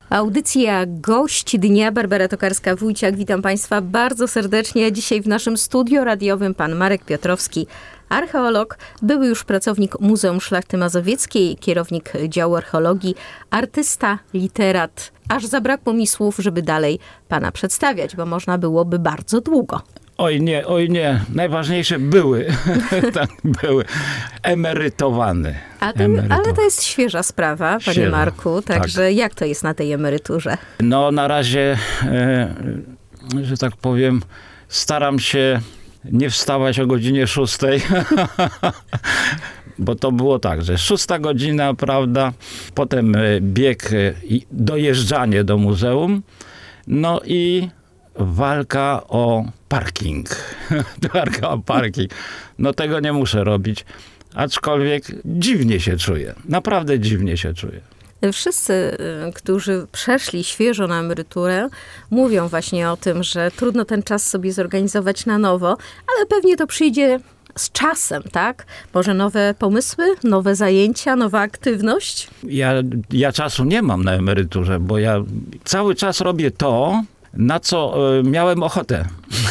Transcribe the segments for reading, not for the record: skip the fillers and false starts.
Audycja Gość Dnia, Barbara Tokarska-Wójciak. Witam Państwa bardzo serdecznie. Dzisiaj w naszym studio radiowym pan Marek Piotrowski, archeolog, były już pracownik Muzeum Szlachty Mazowieckiej, kierownik działu archeologii, artysta, literat. Aż zabrakło mi słów, żeby dalej pana przedstawiać, bo można byłoby bardzo długo. Oj nie. Najważniejsze były. Tak, były. Emerytowany. Ale to jest świeża sprawa, panie Świeża, Marku. Także tak. Jak to jest na tej emeryturze? No na razie, że tak powiem, staram się nie wstawać o godzinie 6. Bo to było tak, że 6 godzina, prawda, potem bieg i dojeżdżanie do muzeum, no i walka o parking. No tego nie muszę robić, aczkolwiek dziwnie się czuję. Naprawdę dziwnie się czuję. Wszyscy, którzy przeszli świeżo na emeryturę, mówią właśnie o tym, że trudno ten czas sobie zorganizować na nowo, ale pewnie to przyjdzie z czasem, tak? Może nowe pomysły, nowe zajęcia, nowa aktywność? Ja czasu nie mam na emeryturze, bo ja cały czas robię to, na co miałem ochotę.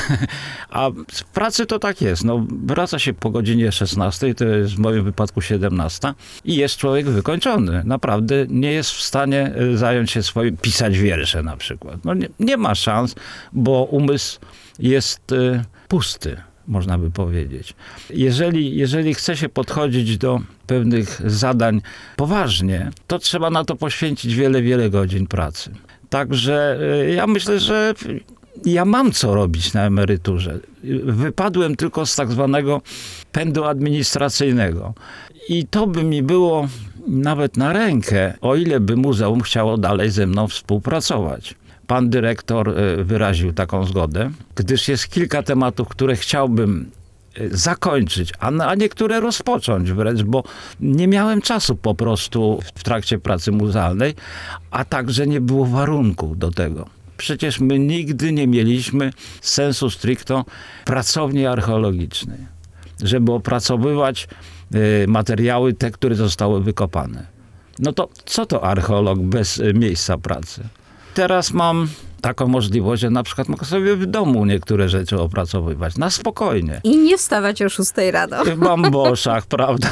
A w pracy to tak jest. No, wraca się po godzinie 16, to jest w moim wypadku 17 i jest człowiek wykończony. Naprawdę nie jest w stanie zająć się swoim, pisać wiersze na przykład. No, nie ma szans, bo umysł jest pusty, można by powiedzieć. Jeżeli chce się podchodzić do pewnych zadań poważnie, to trzeba na to poświęcić wiele godzin pracy. Także ja myślę, że ja mam co robić na emeryturze. Wypadłem tylko z tak zwanego pędu administracyjnego. I to by mi było nawet na rękę, o ile by muzeum chciało dalej ze mną współpracować. Pan dyrektor wyraził taką zgodę, gdyż jest kilka tematów, które chciałbym zakończyć, a niektóre rozpocząć wręcz, bo nie miałem czasu po prostu w trakcie pracy muzealnej, a także nie było warunków do tego. Przecież my nigdy nie mieliśmy sensu stricto pracowni archeologicznej, żeby opracowywać materiały te, które zostały wykopane. No to co to archeolog bez miejsca pracy? Teraz mam taką możliwość, że na przykład mogę sobie w domu niektóre rzeczy opracowywać na spokojnie. I nie wstawać o 6 rano. W bamboszach, prawda?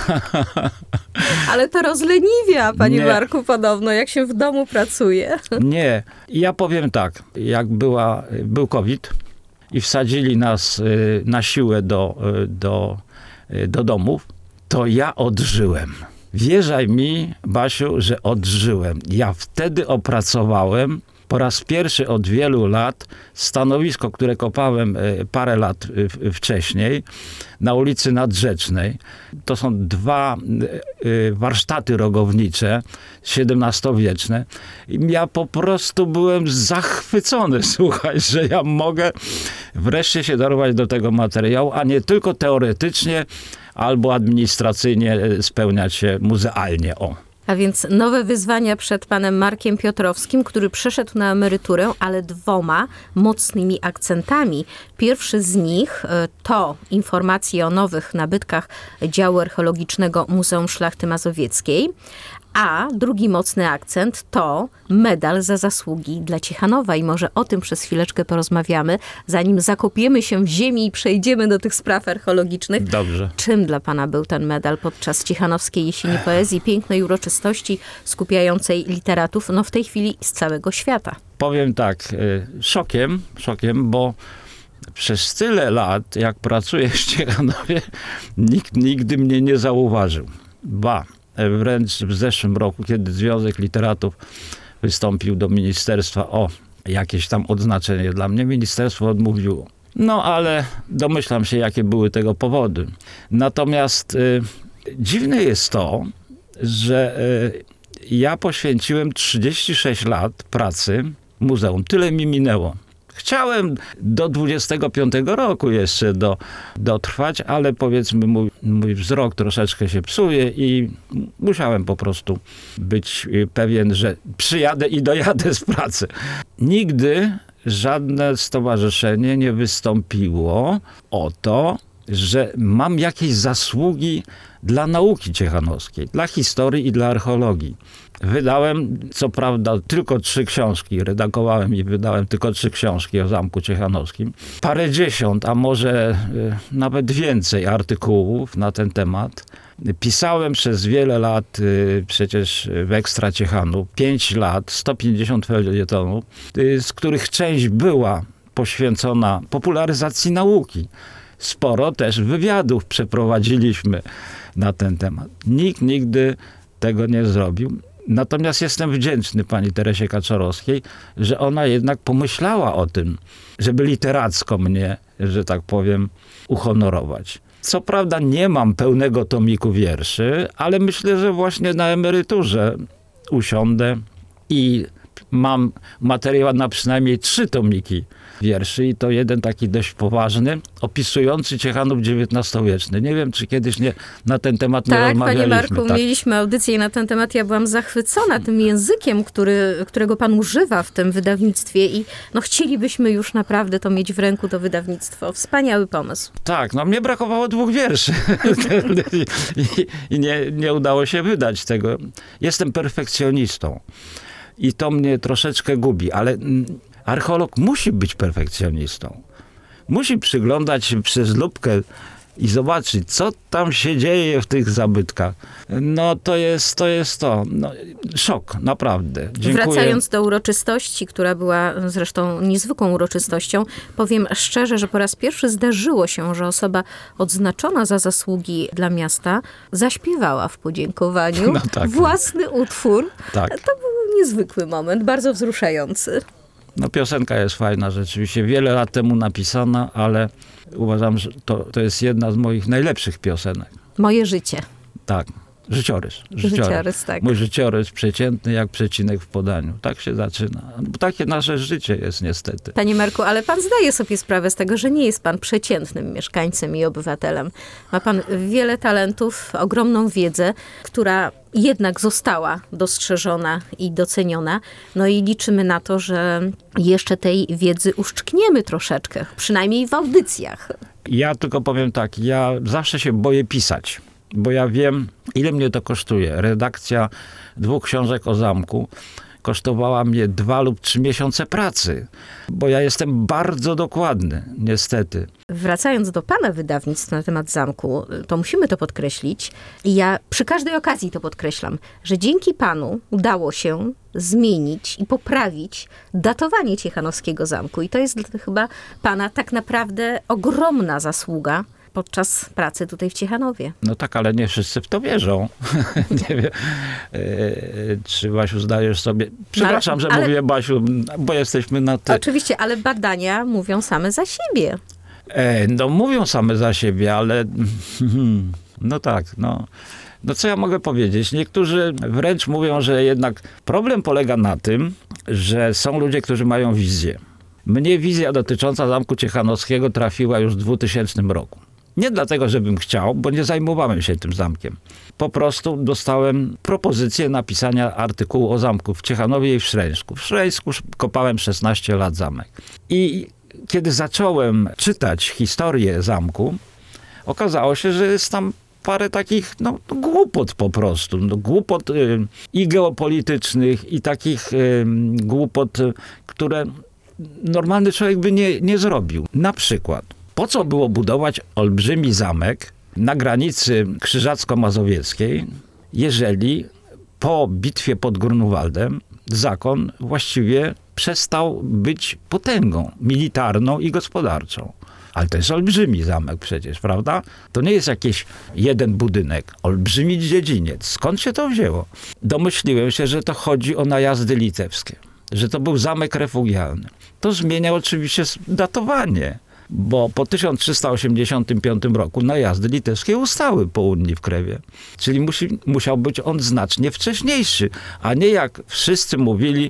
Ale to rozleniwia, panie Marku, podobno, jak się w domu pracuje. Nie. Ja powiem tak, jak był COVID i wsadzili nas na siłę do domów, to ja odżyłem. Wierzaj mi, Basiu, że odżyłem. Ja wtedy opracowałem po raz pierwszy od wielu lat stanowisko, które kopałem parę lat wcześniej na ulicy Nadrzecznej. To są 2 warsztaty rogownicze, XVII-wieczne. I ja po prostu byłem zachwycony, słuchaj, że ja mogę wreszcie się dorwać do tego materiału, a nie tylko teoretycznie albo administracyjnie spełniać się muzealnie. A więc nowe wyzwania przed panem Markiem Piotrowskim, który przeszedł na emeryturę, ale 2 mocnymi akcentami. Pierwszy z nich to informacje o nowych nabytkach działu archeologicznego Muzeum Szlachty Mazowieckiej, a drugi mocny akcent to medal za zasługi dla Ciechanowa i może o tym przez chwileczkę porozmawiamy, zanim zakopiemy się w ziemi i przejdziemy do tych spraw archeologicznych. Dobrze. Czym dla pana był ten medal podczas Ciechanowskiej Jesieni Poezji, pięknej uroczystości skupiającej literatów, w tej chwili z całego świata? Powiem tak, szokiem, bo przez tyle lat, jak pracuję w Ciechanowie, nikt nigdy mnie nie zauważył. Wręcz w zeszłym roku, kiedy Związek Literatów wystąpił do ministerstwa o jakieś tam odznaczenie dla mnie, ministerstwo odmówiło. No ale domyślam się, jakie były tego powody. Natomiast dziwne jest to, że ja poświęciłem 36 lat pracy w muzeum. Tyle mi minęło. Chciałem do 25 roku jeszcze dotrwać, ale powiedzmy mój wzrok troszeczkę się psuje i musiałem po prostu być pewien, że przyjadę i dojadę z pracy. Nigdy żadne stowarzyszenie nie wystąpiło o to, że mam jakieś zasługi dla nauki ciechanowskiej, dla historii i dla archeologii. Wydałem, co prawda, tylko 3 książki. Redagowałem i wydałem tylko 3 książki o Zamku Ciechanowskim. Parędziesiąt, a może nawet więcej artykułów na ten temat. Pisałem przez wiele lat przecież w Ekstra Ciechanów. 5 lat, 150 felietonów, z których część była poświęcona popularyzacji nauki. Sporo też wywiadów przeprowadziliśmy na ten temat. Nikt nigdy tego nie zrobił. Natomiast jestem wdzięczny pani Teresie Kaczorowskiej, że ona jednak pomyślała o tym, żeby literacko mnie, że tak powiem, uhonorować. Co prawda nie mam pełnego tomiku wierszy, ale myślę, że właśnie na emeryturze usiądę i mam materiał na przynajmniej 3 tomiki wierszy i to jeden taki dość poważny, opisujący Ciechanów XIX-wieczny. Nie wiem, czy kiedyś na ten temat nie rozmawialiśmy. Tak, panie Marku, mieliśmy audycję na ten temat. Ja byłam zachwycona tym językiem, którego pan używa w tym wydawnictwie i chcielibyśmy już naprawdę to mieć w ręku, to wydawnictwo. Wspaniały pomysł. Tak, mnie brakowało 2 wierszy i nie udało się wydać tego. Jestem perfekcjonistą i to mnie troszeczkę gubi, ale archeolog musi być perfekcjonistą. Musi przyglądać się przez lupkę i zobaczyć, co tam się dzieje w tych zabytkach. To jest to. Szok, naprawdę. Dziękuję. Wracając do uroczystości, która była zresztą niezwykłą uroczystością, powiem szczerze, że po raz pierwszy zdarzyło się, że osoba odznaczona za zasługi dla miasta zaśpiewała w podziękowaniu własny utwór. Tak. To był niezwykły moment, bardzo wzruszający. Piosenka jest fajna rzeczywiście, wiele lat temu napisana, ale uważam, że to jest jedna z moich najlepszych piosenek. Moje życie. Tak, życiorys. Tak. Mój życiorys przeciętny jak przecinek w podaniu. Tak się zaczyna. Takie nasze życie jest niestety. Panie Marku, ale pan zdaje sobie sprawę z tego, że nie jest pan przeciętnym mieszkańcem i obywatelem. Ma pan wiele talentów, ogromną wiedzę, która jednak została dostrzeżona i doceniona. I liczymy na to, że jeszcze tej wiedzy uszczkniemy troszeczkę, przynajmniej w audycjach. Ja tylko powiem tak, ja zawsze się boję pisać, bo ja wiem, ile mnie to kosztuje. Redakcja 2 książek o zamku kosztowała mnie 2 lub 3 miesiące pracy, bo ja jestem bardzo dokładny, niestety. Wracając do pana wydawnictw na temat zamku, to musimy to podkreślić. I ja przy każdej okazji to podkreślam, że dzięki panu udało się zmienić i poprawić datowanie Ciechanowskiego zamku. I to jest chyba pana tak naprawdę ogromna zasługa podczas pracy tutaj w Ciechanowie. Tak, ale nie wszyscy w to wierzą. Nie wiem, czy Basiu zdajesz sobie... Przepraszam, że mówię Basiu, bo jesteśmy na ty. Oczywiście, ale badania mówią same za siebie. Mówią same za siebie, ale... co ja mogę powiedzieć? Niektórzy wręcz mówią, że jednak problem polega na tym, że są ludzie, którzy mają wizję. Mnie wizja dotycząca Zamku Ciechanowskiego trafiła już w 2000 roku. Nie dlatego, żebym chciał, bo nie zajmowałem się tym zamkiem. Po prostu dostałem propozycję napisania artykułu o zamku w Ciechanowie i w Szreńsku. W Szreńsku kopałem 16 lat zamek. I kiedy zacząłem czytać historię zamku, okazało się, że jest tam parę takich głupot po prostu. Głupot i geopolitycznych, i takich głupot, które normalny człowiek by nie zrobił. Na przykład, po co było budować olbrzymi zamek na granicy krzyżacko-mazowieckiej, jeżeli po bitwie pod Grunwaldem zakon właściwie przestał być potęgą militarną i gospodarczą. Ale to jest olbrzymi zamek przecież, prawda? To nie jest jakiś jeden budynek, olbrzymi dziedziniec. Skąd się to wzięło? Domyśliłem się, że to chodzi o najazdy litewskie, że to był zamek refugialny. To zmienia oczywiście datowanie, bo po 1385 roku najazdy litewskie ustały po Unii w Krewie. Czyli musiał być on znacznie wcześniejszy, a nie jak wszyscy mówili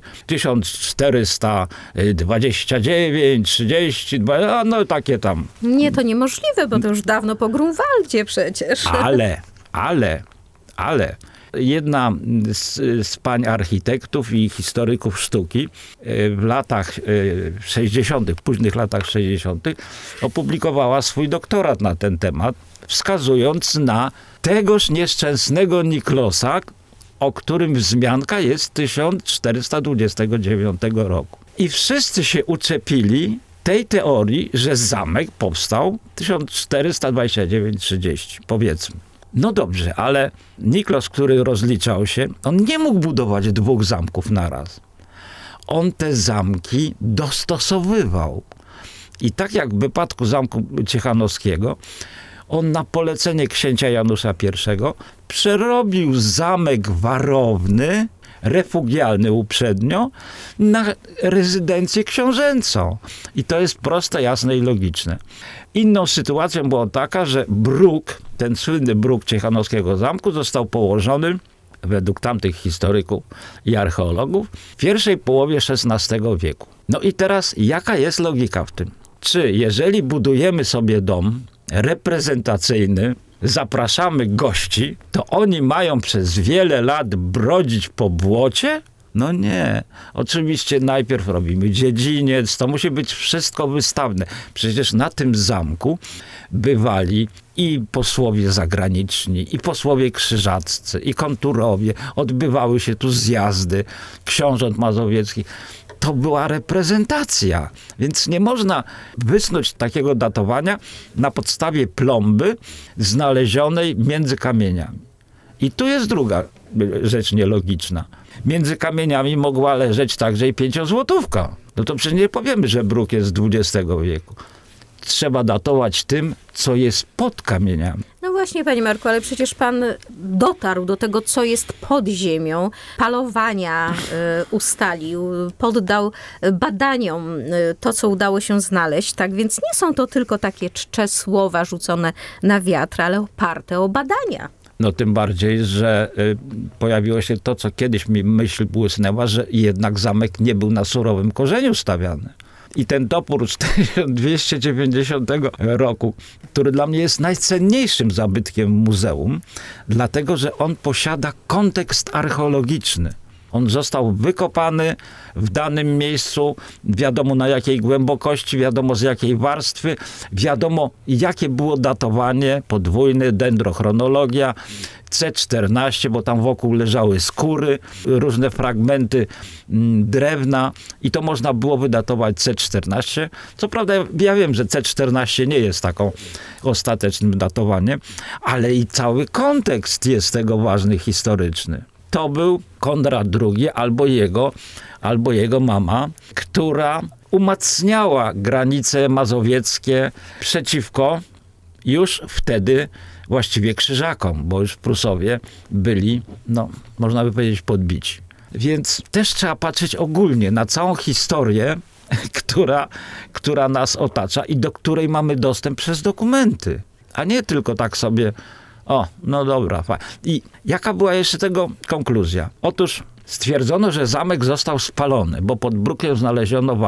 1429, 32, takie tam. Nie, to niemożliwe, bo to już dawno po Grunwaldzie przecież. Ale jedna z pań architektów i historyków sztuki w latach 60., późnych latach 60. opublikowała swój doktorat na ten temat, wskazując na tegoż nieszczęsnego Niklosa, o którym wzmianka jest z 1429 roku. I wszyscy się uczepili tej teorii, że zamek powstał 1429-30, powiedzmy. No dobrze, ale Niklos, który rozliczał się, on nie mógł budować 2 zamków naraz. On te zamki dostosowywał. I tak jak w wypadku Zamku Ciechanowskiego, on na polecenie księcia Janusza I przerobił zamek warowny, refugialny uprzednio, na rezydencję książęcą. I to jest proste, jasne i logiczne. Inną sytuacją była taka, że bruk, ten słynny bruk Ciechanowskiego zamku został położony według tamtych historyków i archeologów w pierwszej połowie XVI wieku. No i teraz jaka jest logika w tym? Czy jeżeli budujemy sobie dom reprezentacyjny, zapraszamy gości, to oni mają przez wiele lat brodzić po błocie? No nie. Oczywiście najpierw robimy dziedziniec, to musi być wszystko wystawne. Przecież na tym zamku bywali i posłowie zagraniczni, i posłowie krzyżaccy, i konturowie. Odbywały się tu zjazdy książąt mazowieckich. To była reprezentacja, więc nie można wysnuć takiego datowania na podstawie plomby znalezionej między kamieniami. I tu jest druga rzecz nielogiczna. Między kamieniami mogła leżeć także i 5-złotówka. No to przecież nie powiemy, że bruk jest z XX wieku. Trzeba datować tym, co jest pod kamieniami. No właśnie, panie Marku, ale przecież pan dotarł do tego, co jest pod ziemią, palowania ustalił, poddał badaniom to, co udało się znaleźć, tak więc nie są to tylko takie czcze słowa rzucone na wiatr, ale oparte o badania. No tym bardziej, że pojawiło się to, co kiedyś mi myśl błysnęła, że jednak zamek nie był na surowym korzeniu stawiany. I ten topór z 1290 roku, który dla mnie jest najcenniejszym zabytkiem muzeum, dlatego że on posiada kontekst archeologiczny. On został wykopany w danym miejscu, wiadomo na jakiej głębokości, wiadomo z jakiej warstwy, wiadomo jakie było datowanie, podwójne, dendrochronologia, C14, bo tam wokół leżały skóry, różne fragmenty drewna i to można było wydatować C14. Co prawda ja wiem, że C14 nie jest taką ostatecznym datowaniem, ale i cały kontekst jest tego ważny, historyczny. To był Konrad II albo jego mama, która umacniała granice mazowieckie przeciwko już wtedy właściwie krzyżakom, bo już Prusowie byli, no, można by powiedzieć, podbici. Więc też trzeba patrzeć ogólnie na całą historię, która nas otacza i do której mamy dostęp przez dokumenty, a nie tylko tak sobie, o, no dobra, fajnie. I jaka była jeszcze tego konkluzja? Otóż stwierdzono, że zamek został spalony, bo pod brukiem znaleziono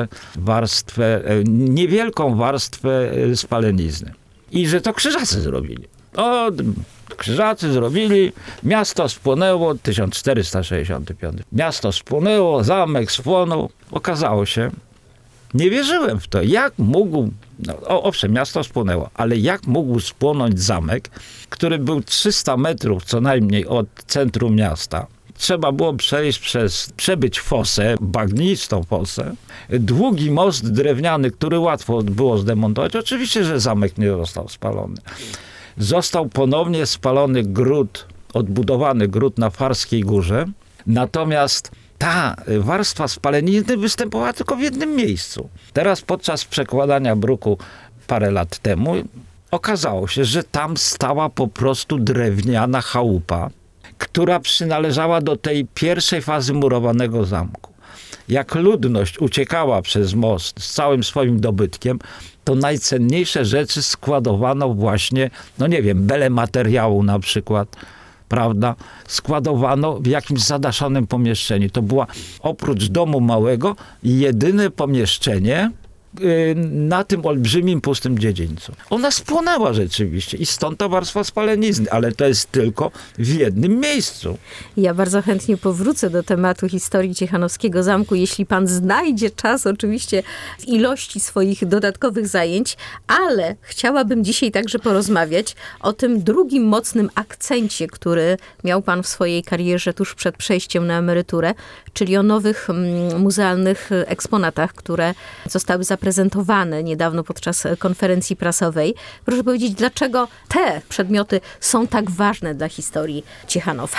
niewielką warstwę spalenizny. I że to krzyżacy zrobili. Krzyżacy zrobili, miasto spłonęło, 1465. Miasto spłonęło, zamek spłonął. Okazało się, nie wierzyłem w to. Jak mógł, owszem, miasto spłonęło, ale jak mógł spłonąć zamek, który był 300 metrów co najmniej od centrum miasta? Trzeba było przebyć fosę, bagnistą fosę, długi most drewniany, który łatwo było zdemontować. Oczywiście, że zamek nie został spalony. Został ponownie spalony odbudowany gród na Farskiej Górze, natomiast ta warstwa spalenizny występowała tylko w jednym miejscu. Teraz podczas przekładania bruku parę lat temu okazało się, że tam stała po prostu drewniana chałupa, która przynależała do tej pierwszej fazy murowanego zamku. Jak ludność uciekała przez most z całym swoim dobytkiem, to najcenniejsze rzeczy składowano właśnie, no nie wiem, bele materiału na przykład, prawda, składowano w jakimś zadaszonym pomieszczeniu. To była oprócz domu małego jedyne pomieszczenie, na tym olbrzymim, pustym dziedzińcu. Ona spłonęła rzeczywiście i stąd ta warstwa spalenizny, ale to jest tylko w jednym miejscu. Ja bardzo chętnie powrócę do tematu historii Ciechanowskiego Zamku, jeśli pan znajdzie czas oczywiście w ilości swoich dodatkowych zajęć, ale chciałabym dzisiaj także porozmawiać o tym drugim mocnym akcencie, który miał pan w swojej karierze tuż przed przejściem na emeryturę, czyli o nowych muzealnych eksponatach, które zostały zaprezentowane niedawno podczas konferencji prasowej. Proszę powiedzieć, dlaczego te przedmioty są tak ważne dla historii Ciechanowa?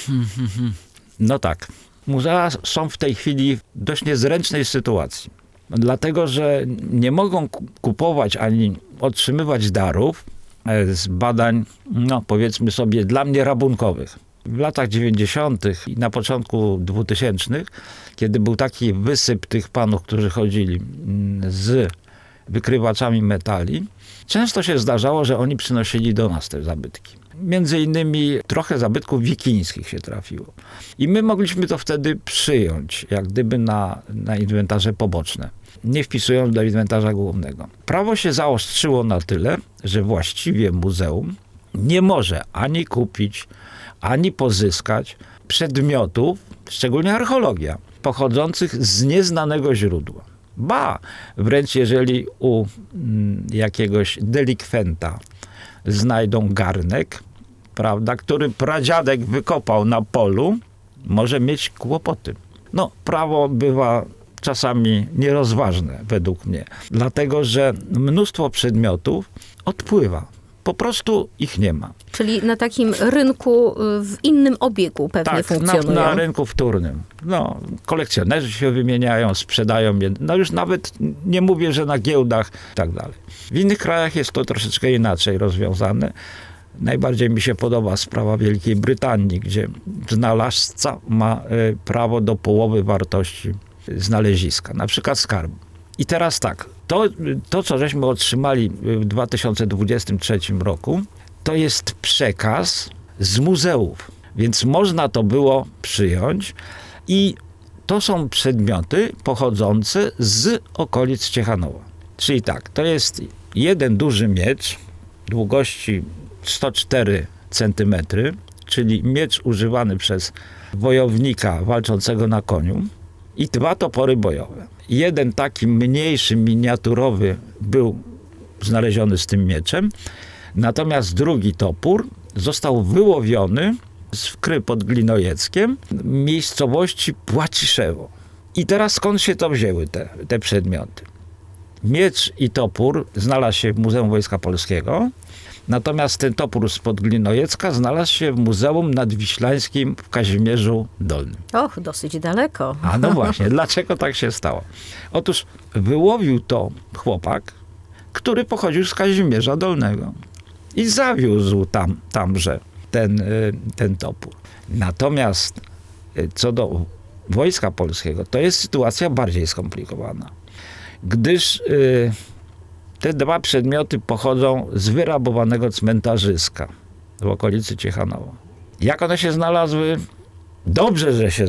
No tak. Muzea są w tej chwili w dość niezręcznej sytuacji. Dlatego, że nie mogą kupować ani otrzymywać darów z badań, no powiedzmy sobie, dla mnie rabunkowych. W latach 90. i na początku 2000, kiedy był taki wysyp tych panów, którzy chodzili z wykrywaczami metali, często się zdarzało, że oni przynosili do nas te zabytki. Między innymi trochę zabytków wikińskich się trafiło. I my mogliśmy to wtedy przyjąć, jak gdyby na inwentarze poboczne, nie wpisując do inwentarza głównego. Prawo się zaostrzyło na tyle, że właściwie muzeum nie może ani kupić, ani pozyskać przedmiotów, szczególnie archeologia, pochodzących z nieznanego źródła. Ba, wręcz jeżeli u jakiegoś delikwenta znajdą garnek, prawda, który pradziadek wykopał na polu, może mieć kłopoty. No, prawo bywa czasami nierozważne według mnie, dlatego że mnóstwo przedmiotów odpływa. Po prostu ich nie ma. Czyli na takim rynku w innym obiegu pewnie funkcjonują. Na rynku wtórnym. No, kolekcjonerzy się wymieniają, sprzedają je. No już nawet nie mówię, że na giełdach i tak dalej. W innych krajach jest to troszeczkę inaczej rozwiązane. Najbardziej mi się podoba sprawa Wielkiej Brytanii, gdzie znalazca ma prawo do połowy wartości znaleziska, na przykład skarbu. I teraz tak, to co żeśmy otrzymali w 2023 roku, to jest przekaz z muzeów, więc można to było przyjąć i to są przedmioty pochodzące z okolic Ciechanowa. Czyli tak, to jest jeden duży miecz długości 104 cm, czyli miecz używany przez wojownika walczącego na koniu i 2 topory bojowe. Jeden taki mniejszy, miniaturowy był znaleziony z tym mieczem, natomiast drugi topór został wyłowiony z Wkry pod Glinojeckiem, miejscowości Płaciszewo. I teraz skąd się to wzięły te przedmioty? Miecz i topór znalazł się w Muzeum Wojska Polskiego, natomiast ten topór spod Glinojecka znalazł się w Muzeum Nadwiślańskim w Kazimierzu Dolnym. Och, dosyć daleko. A no właśnie, dlaczego tak się stało? Otóż wyłowił to chłopak, który pochodził z Kazimierza Dolnego i zawiózł tamże ten topór. Natomiast co do Wojska Polskiego, to jest sytuacja bardziej skomplikowana, gdyż te 2 przedmioty pochodzą z wyrabowanego cmentarzyska w okolicy Ciechanowa. Jak one się znalazły? Dobrze, że się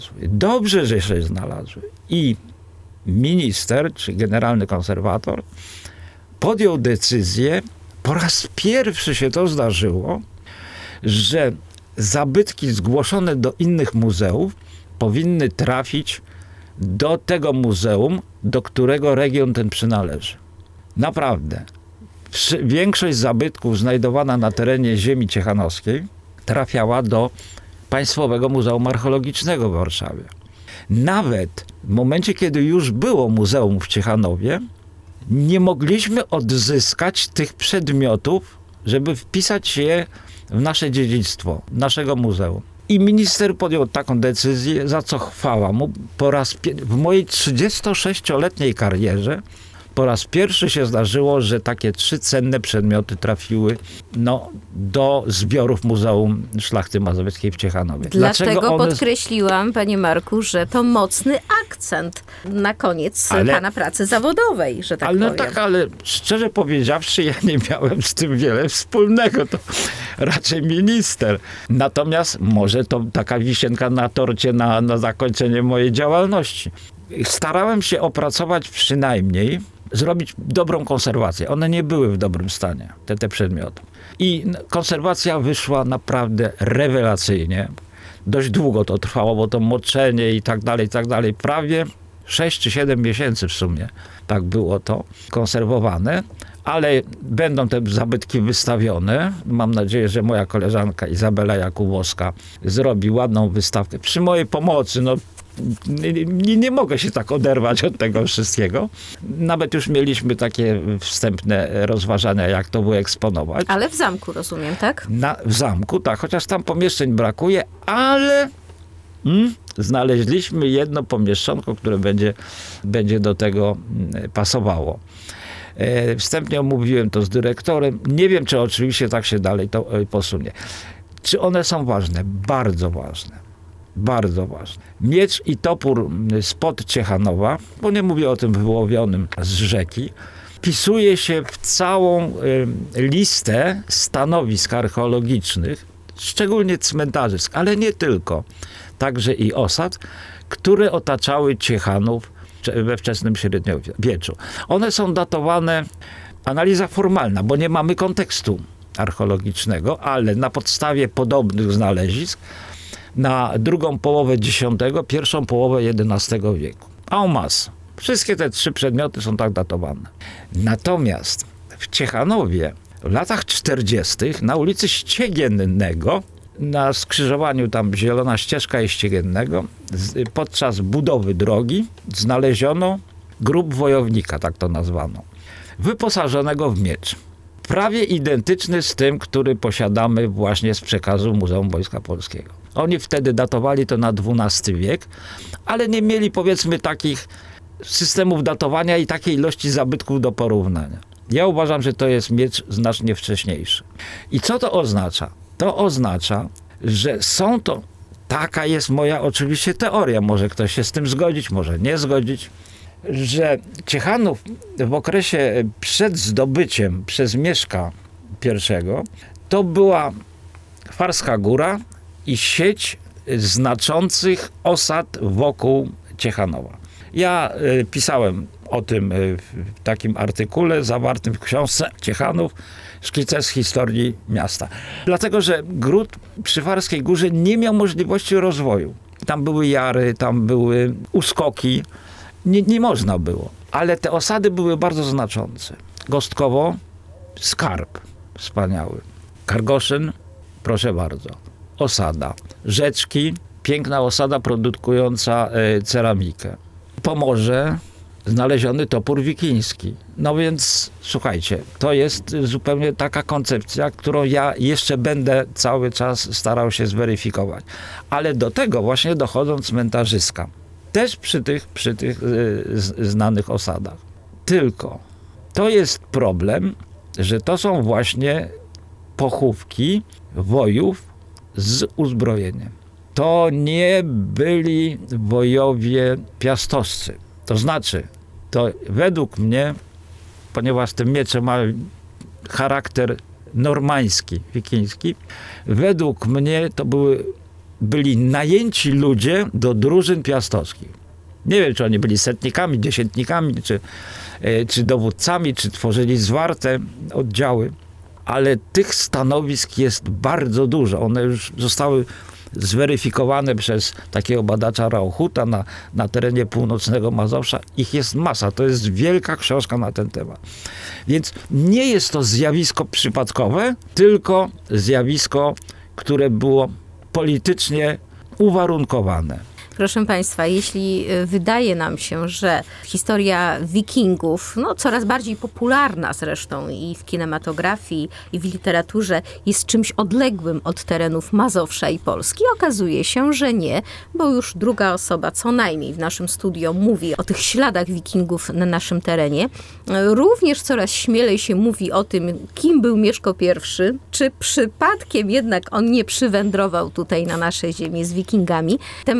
znalazły. I minister, czy generalny konserwator, podjął decyzję, po raz pierwszy się to zdarzyło, że zabytki zgłoszone do innych muzeów powinny trafić do tego muzeum, do którego region ten przynależy. Naprawdę. Większość zabytków znajdowana na terenie ziemi ciechanowskiej trafiała do Państwowego Muzeum Archeologicznego w Warszawie. Nawet w momencie, kiedy już było muzeum w Ciechanowie, nie mogliśmy odzyskać tych przedmiotów, żeby wpisać je w nasze dziedzictwo, naszego muzeum. I minister podjął taką decyzję, za co chwała mu. W mojej 36-letniej karierze po raz pierwszy się zdarzyło, że takie 3 cenne przedmioty trafiły do zbiorów Muzeum Szlachty Mazowieckiej w Ciechanowie. Dlatego podkreśliłam, panie Marku, że to mocny akcent na koniec pana pracy zawodowej, że tak powiem. Ale szczerze powiedziawszy, ja nie miałem z tym wiele wspólnego. To raczej minister. Natomiast może to taka wisienka na torcie na zakończenie mojej działalności. Starałem się opracować przynajmniej zrobić dobrą konserwację. One nie były w dobrym stanie, te przedmioty. I konserwacja wyszła naprawdę rewelacyjnie. Dość długo to trwało, bo to moczenie i tak dalej, prawie 6 czy 7 miesięcy w sumie. Tak było to konserwowane, ale będą te zabytki wystawione. Mam nadzieję, że moja koleżanka Izabela Jakubowska zrobi ładną wystawkę. Przy mojej pomocy, nie mogę się tak oderwać od tego wszystkiego. Nawet już mieliśmy takie wstępne rozważania, jak to wyeksponować. Ale w zamku, rozumiem, tak? W zamku, tak, chociaż tam pomieszczeń brakuje, ale znaleźliśmy jedno pomieszczonko, które będzie do tego pasowało. Wstępnie omówiłem to z dyrektorem. Nie wiem, czy oczywiście tak się dalej to posunie. Czy one są ważne? Bardzo ważne. Bardzo ważne. Miecz i topór spod Ciechanowa, bo nie mówię o tym wyłowionym z rzeki, wpisuje się w całą listę stanowisk archeologicznych, szczególnie cmentarzysk, ale nie tylko, także i osad, które otaczały Ciechanów we wczesnym średniowieczu. One są datowane, analiza formalna, bo nie mamy kontekstu archeologicznego, ale na podstawie podobnych znalezisk na drugą połowę X, pierwszą połowę XI wieku. En masse. Wszystkie te 3 przedmioty są tak datowane. Natomiast w Ciechanowie w latach 40. na ulicy Ściegiennego, na skrzyżowaniu tam Zielona Ścieżka i Ściegiennego, podczas budowy drogi znaleziono grób wojownika, tak to nazwano, wyposażonego w miecz. Prawie identyczny z tym, który posiadamy właśnie z przekazu Muzeum Wojska Polskiego. Oni wtedy datowali to na XII wiek, ale nie mieli, powiedzmy, takich systemów datowania i takiej ilości zabytków do porównania. Ja uważam, że to jest miecz znacznie wcześniejszy. I co to oznacza? To oznacza, że są to, taka jest moja oczywiście teoria, może ktoś się z tym zgodzić, może nie zgodzić, że Ciechanów w okresie przed zdobyciem przez Mieszka I to była Farska Góra i sieć znaczących osad wokół Ciechanowa. Ja pisałem o tym w takim artykule zawartym w książce Ciechanów, szkice z historii miasta. Dlatego, że gród przy Farskiej Górze nie miał możliwości rozwoju. Tam były jary, tam były uskoki. Nie można było. Ale te osady były bardzo znaczące. Gostkowo, skarb wspaniały. Kargoszyn, proszę bardzo. Osada. Rzeczki, piękna osada produkująca ceramikę. Pomorze, znaleziony topór wikiński. No więc słuchajcie, to jest zupełnie taka koncepcja, którą ja jeszcze będę cały czas starał się zweryfikować. Ale do tego właśnie dochodzą cmentarzyska. Też przy tych znanych osadach. Tylko to jest problem, że to są właśnie pochówki wojów z uzbrojeniem. To nie byli wojowie piastowscy. To znaczy, to według mnie, ponieważ te miecze mają charakter normański, wikiński, według mnie to byli najęci ludzie do drużyn piastowskich. Nie wiem, czy oni byli setnikami, dziesiętnikami, czy dowódcami, czy tworzyli zwarte oddziały, ale tych stanowisk jest bardzo dużo. One już zostały zweryfikowane przez takiego badacza Rauchuta na terenie północnego Mazowsza. Ich jest masa. To jest wielka książka na ten temat. Więc nie jest to zjawisko przypadkowe, tylko zjawisko, które było politycznie uwarunkowane. Proszę Państwa, jeśli wydaje nam się, że historia wikingów, coraz bardziej popularna zresztą i w kinematografii, i w literaturze, jest czymś odległym od terenów Mazowsza i Polski, okazuje się, że nie, bo już druga osoba co najmniej w naszym studio mówi o tych śladach wikingów na naszym terenie. Również coraz śmielej się mówi o tym, kim był Mieszko I, czy przypadkiem jednak on nie przywędrował tutaj na nasze ziemię z wikingami. Tematy niezwykle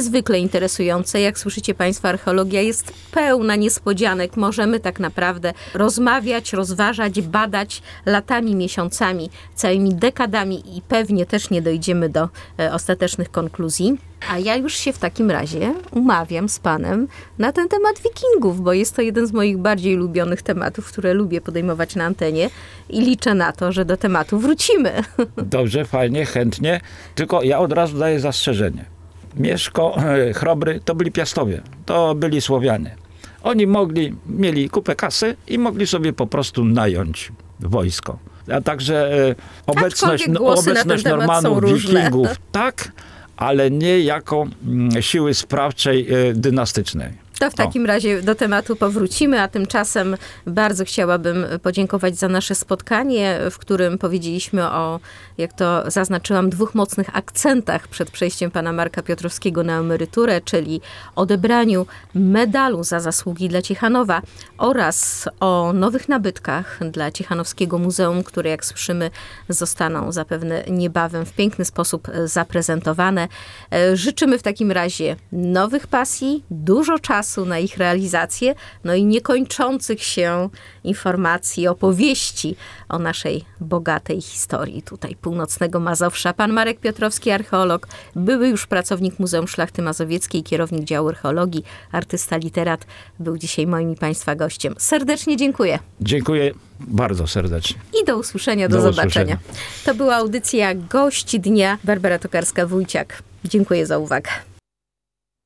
niezwykle interesujące. Jak słyszycie Państwo, archeologia jest pełna niespodzianek. Możemy tak naprawdę rozmawiać, rozważać, badać latami, miesiącami, całymi dekadami i pewnie też nie dojdziemy do ostatecznych konkluzji. A ja już się w takim razie umawiam z Panem na ten temat Wikingów, bo jest to jeden z moich bardziej ulubionych tematów, które lubię podejmować na antenie i liczę na to, że do tematu wrócimy. Dobrze, fajnie, chętnie. Tylko ja od razu daję zastrzeżenie. Mieszko, Chrobry to byli Piastowie, to byli Słowianie. Oni mieli kupę kasy i mogli sobie po prostu nająć wojsko. A także obecność głosy na ten temat Normanów, są różne. Wikingów, tak, ale nie jako siły sprawczej dynastycznej. To w takim razie do tematu powrócimy, a tymczasem bardzo chciałabym podziękować za nasze spotkanie, w którym powiedzieliśmy o, jak to zaznaczyłam, 2 mocnych akcentach przed przejściem pana Marka Piotrowskiego na emeryturę, czyli odebraniu medalu za zasługi dla Ciechanowa oraz o nowych nabytkach dla Ciechanowskiego Muzeum, które, jak słyszymy, zostaną zapewne niebawem w piękny sposób zaprezentowane. Życzymy w takim razie nowych pasji, dużo czasu na ich realizację, no i niekończących się informacji, opowieści o naszej bogatej historii tutaj północnego Mazowsza. Pan Marek Piotrowski, archeolog, były już pracownik Muzeum Szlachty Mazowieckiej, kierownik działu archeologii, artysta, literat, był dzisiaj moim i Państwa gościem. Serdecznie dziękuję. Dziękuję bardzo serdecznie. I do usłyszenia, do zobaczenia. To była audycja Gość Dnia. Barbara Tokarska-Wójciak. Dziękuję za uwagę.